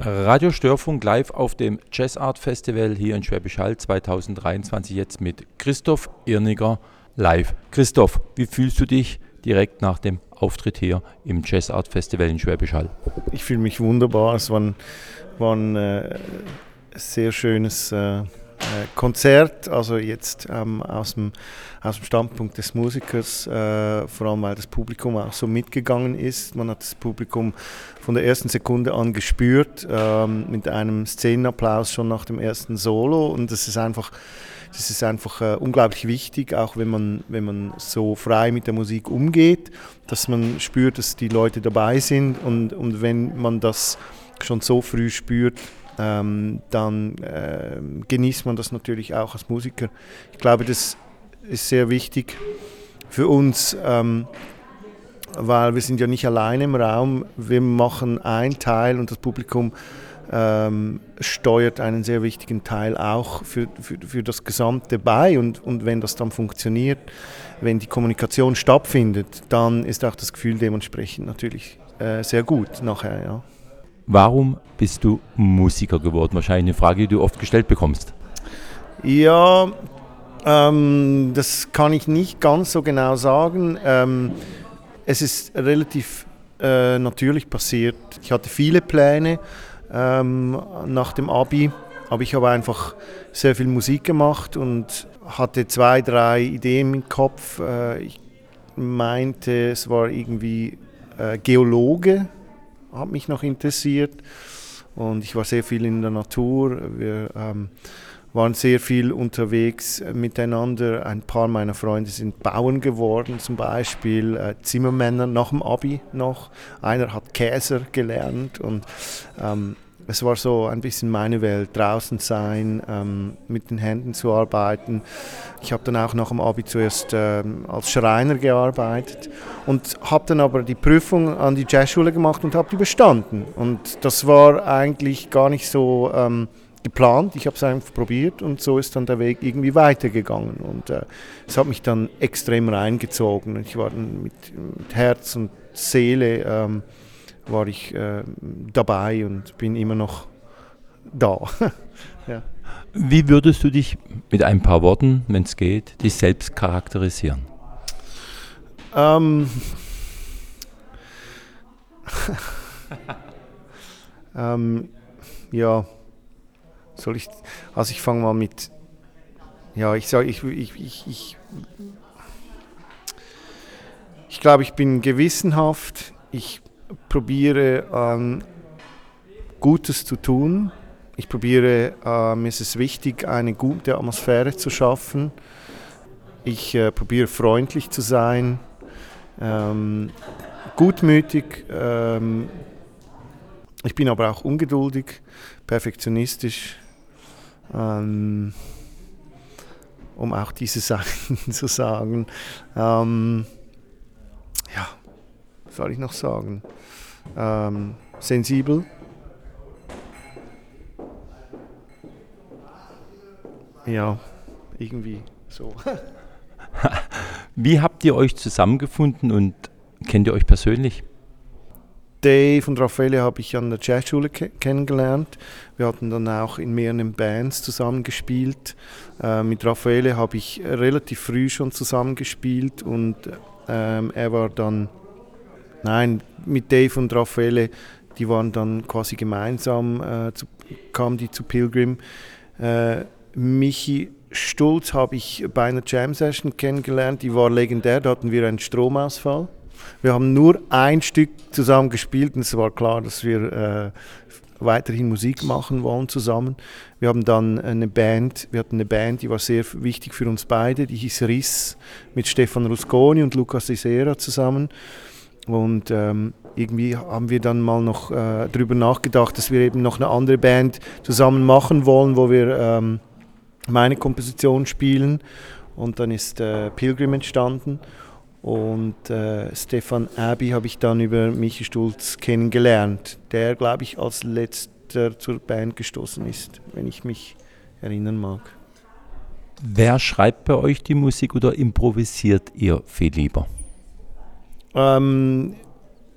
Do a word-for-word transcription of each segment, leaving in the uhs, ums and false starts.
Radio Störfunk live auf dem Jazz Art Festival hier in Schwäbisch Hall zwanzig dreiundzwanzig jetzt mit Christoph Irniger live. Christoph, wie fühlst du dich direkt nach dem Auftritt hier im Jazz Art Festival in Schwäbisch Hall? Ich fühle mich wunderbar. Es war ein, war ein äh, sehr schönes äh, Konzert, also jetzt ähm, aus, dem, aus dem Standpunkt des Musikers, äh, vor allem weil das Publikum auch so mitgegangen ist. Man hat das Publikum von der ersten Sekunde an gespürt, ähm, mit einem Szenenapplaus schon nach dem ersten Solo, und das ist einfach, das ist einfach äh, unglaublich wichtig, auch wenn man, wenn man so frei mit der Musik umgeht, dass man spürt, dass die Leute dabei sind, und, und wenn man das schon so früh spürt, Ähm, dann äh, genießt man das natürlich auch als Musiker. Ich glaube, das ist sehr wichtig für uns, ähm, weil wir sind ja nicht alleine im Raum. Wir machen einen Teil und das Publikum ähm, steuert einen sehr wichtigen Teil auch für, für, für das Gesamte bei. Und, und wenn das dann funktioniert, wenn die Kommunikation stattfindet, dann ist auch das Gefühl dementsprechend natürlich äh, sehr gut nachher, ja. Warum bist du Musiker geworden? Wahrscheinlich eine Frage, die du oft gestellt bekommst. Ja, ähm, das kann ich nicht ganz so genau sagen. Ähm, es ist relativ äh, natürlich passiert. Ich hatte viele Pläne ähm, nach dem Abi, aber ich habe einfach sehr viel Musik gemacht und hatte zwei, drei Ideen im Kopf. Äh, ich meinte, es war irgendwie äh, Geologe. Hat mich noch interessiert, und ich war sehr viel in der Natur. Wir ähm, waren sehr viel unterwegs miteinander. Ein paar meiner Freunde sind Bauern geworden, zum Beispiel äh, Zimmermänner nach dem Abi noch. Einer hat Käser gelernt, und ähm, es war so ein bisschen meine Welt, draußen sein, ähm, mit den Händen zu arbeiten. Ich habe dann auch nach dem Abi zuerst ähm, als Schreiner gearbeitet und habe dann aber die Prüfung an die Jazzschule gemacht und habe die bestanden. Und das war eigentlich gar nicht so ähm, geplant. Ich habe es einfach probiert, und so ist dann der Weg irgendwie weitergegangen. Und äh, es hat mich dann extrem reingezogen. Ich war dann mit, mit Herz und Seele ähm, war ich äh, dabei und bin immer noch da. Ja. Wie würdest du dich mit ein paar Worten, wenn es geht, dich selbst charakterisieren? Ähm, ähm, ja, soll ich, also ich fange mal mit, ja, ich sage, ich, ich, ich, ich, ich glaube, ich bin gewissenhaft, ich probiere ähm, Gutes zu tun. Ich probiere, äh, mir ist es wichtig, eine gute Atmosphäre zu schaffen. Ich äh, probiere freundlich zu sein, ähm, gutmütig. Ähm, ich bin aber auch ungeduldig, perfektionistisch, ähm, um auch diese Sachen zu sagen. Ähm, ja, was soll ich noch sagen? Ähm, sensibel. Ja, irgendwie so. Wie habt ihr euch zusammengefunden und kennt ihr euch persönlich? Dave und Raffaele habe ich an der Jazzschule ke- kennengelernt. Wir hatten dann auch in mehreren Bands zusammengespielt. Äh, mit Raffaele habe ich relativ früh schon zusammengespielt, und ähm, er war dann, nein, mit Dave und Raffaele, die waren dann quasi gemeinsam, äh, zu, kamen die zu Pilgrim. Äh, Michi Stulz habe ich bei einer Jam-Session kennengelernt, die war legendär, da hatten wir einen Stromausfall. Wir haben nur ein Stück zusammen gespielt, und es war klar, dass wir äh, weiterhin Musik machen wollen zusammen. Wir haben dann eine Band, wir hatten eine Band, die war sehr wichtig für uns beide, die hieß Riss, mit Stefan Rusconi und Lucas Isera zusammen. Und ähm, irgendwie haben wir dann mal noch äh, darüber nachgedacht, dass wir eben noch eine andere Band zusammen machen wollen, wo wir ähm, meine Komposition spielen. Und dann ist äh, Pilgrim entstanden. Und äh, Stefan Abbey habe ich dann über Michi Stulz kennengelernt, der, glaube ich, als letzter zur Band gestoßen ist, wenn ich mich erinnern mag. Wer schreibt bei euch die Musik oder improvisiert ihr viel lieber? Ähm,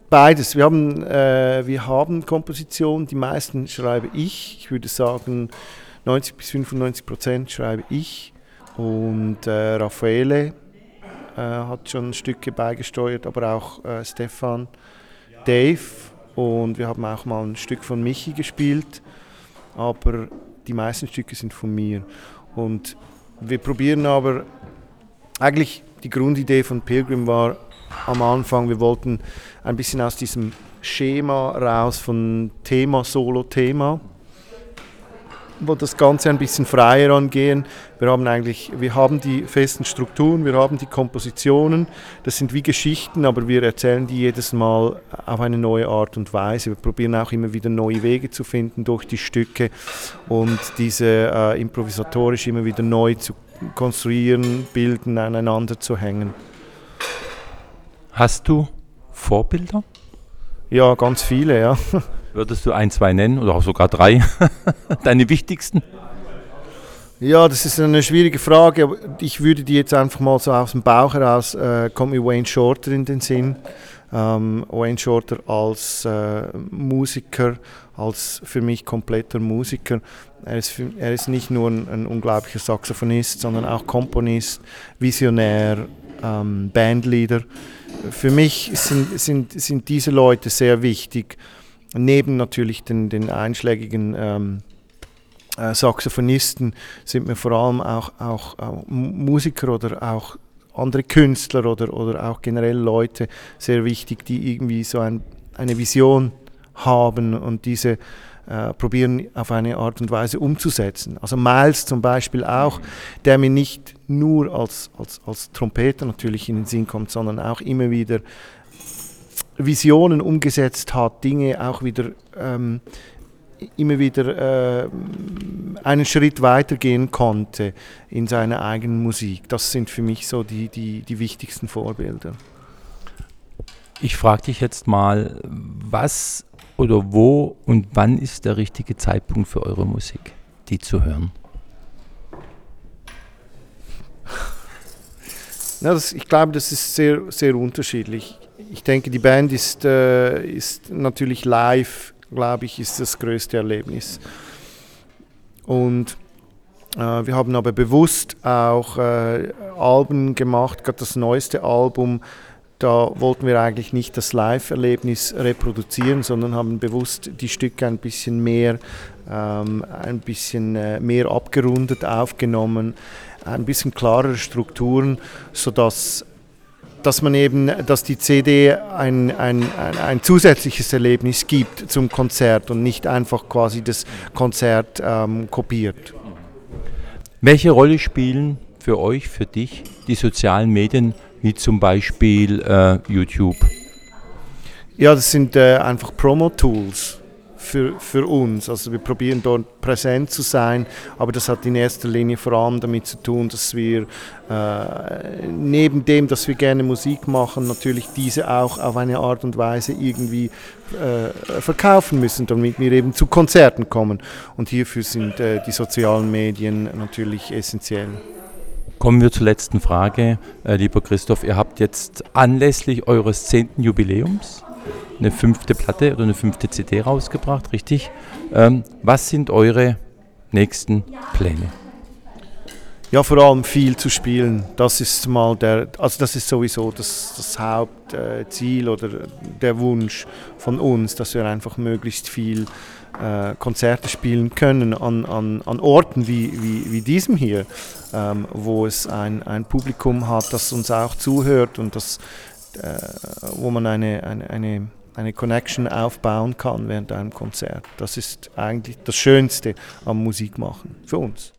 Beides. Wir haben, äh, wir haben Kompositionen, die meisten schreibe ich. Ich würde sagen, neunzig bis fünfundneunzig Prozent schreibe ich. Und äh, Raffaele äh, hat schon Stücke beigesteuert, aber auch äh, Stefan, Dave. Und wir haben auch mal ein Stück von Michi gespielt. Aber die meisten Stücke sind von mir. Und wir probieren aber, eigentlich die Grundidee von Pilgrim war am Anfang, wir wollten ein bisschen aus diesem Schema raus von Thema, Solo-Thema, wo das Ganze ein bisschen freier angehen. Wir haben eigentlich, wir haben die festen Strukturen, wir haben die Kompositionen, das sind wie Geschichten, aber wir erzählen die jedes Mal auf eine neue Art und Weise. Wir probieren auch immer wieder neue Wege zu finden durch die Stücke und diese äh, improvisatorisch immer wieder neu zu konstruieren, bilden, aneinander zu hängen. Hast du Vorbilder? Ja, ganz viele, ja. Würdest du ein, zwei nennen oder auch sogar drei? Deine wichtigsten? Ja, das ist eine schwierige Frage, aber ich würde die jetzt einfach mal so aus dem Bauch heraus, äh, kommt mir Wayne Shorter in den Sinn. Ähm, Wayne Shorter als äh, Musiker, als für mich kompletter Musiker. Er ist, für, er ist nicht nur ein, ein unglaublicher Saxophonist, sondern auch Komponist, Visionär, ähm, Bandleader. Für mich sind, sind, sind diese Leute sehr wichtig, neben natürlich den, den einschlägigen ähm, äh, Saxophonisten sind mir vor allem auch, auch, auch Musiker oder auch andere Künstler oder, oder auch generell Leute sehr wichtig, die irgendwie so ein, eine Vision haben und diese äh, probieren auf eine Art und Weise umzusetzen. Also Miles zum Beispiel auch, der mir nicht nur als, als, als Trompeter natürlich in den Sinn kommt, sondern auch immer wieder Visionen umgesetzt hat, Dinge auch wieder ähm, immer wieder äh, einen Schritt weitergehen konnte in seiner eigenen Musik. Das sind für mich so die, die, die wichtigsten Vorbilder. Ich frage dich jetzt mal, was oder wo und wann ist der richtige Zeitpunkt für eure Musik, die zu hören? Ja, das, ich glaube, das ist sehr, sehr unterschiedlich. Ich denke, die Band ist, äh, ist natürlich live, glaube ich, ist das größte Erlebnis. Und äh, wir haben aber bewusst auch äh, Alben gemacht, gerade das neueste Album, da wollten wir eigentlich nicht das Live-Erlebnis reproduzieren, sondern haben bewusst die Stücke ein bisschen mehr, ähm, ein bisschen äh, mehr abgerundet aufgenommen, ein bisschen klarere Strukturen, sodass dass man eben, dass die C D ein, ein, ein, ein zusätzliches Erlebnis gibt zum Konzert und nicht einfach quasi das Konzert ähm, kopiert. Welche Rolle spielen für euch, für dich, die sozialen Medien, wie zum Beispiel äh, YouTube? Ja, das sind äh, einfach Promo-Tools für, für uns. Also wir probieren dort präsent zu sein, aber das hat in erster Linie vor allem damit zu tun, dass wir äh, neben dem, dass wir gerne Musik machen, natürlich diese auch auf eine Art und Weise irgendwie äh, verkaufen müssen, damit wir eben zu Konzerten kommen. Und hierfür sind äh, die sozialen Medien natürlich essentiell. Kommen wir zur letzten Frage. Äh, lieber Christoph, ihr habt jetzt anlässlich eures zehnten Jubiläums eine fünfte Platte oder eine fünfte C D rausgebracht, richtig? Ähm, was sind eure nächsten Pläne? Ja, vor allem viel zu spielen. Das ist mal der, also das ist sowieso das, das Hauptziel äh, oder der Wunsch von uns, dass wir einfach möglichst viel äh, Konzerte spielen können an, an, an Orten wie, wie, wie diesem hier, ähm, wo es ein, ein Publikum hat, das uns auch zuhört und das, äh, wo man eine, eine, eine eine Connection aufbauen kann während einem Konzert. Das ist eigentlich das Schönste am Musikmachen für uns.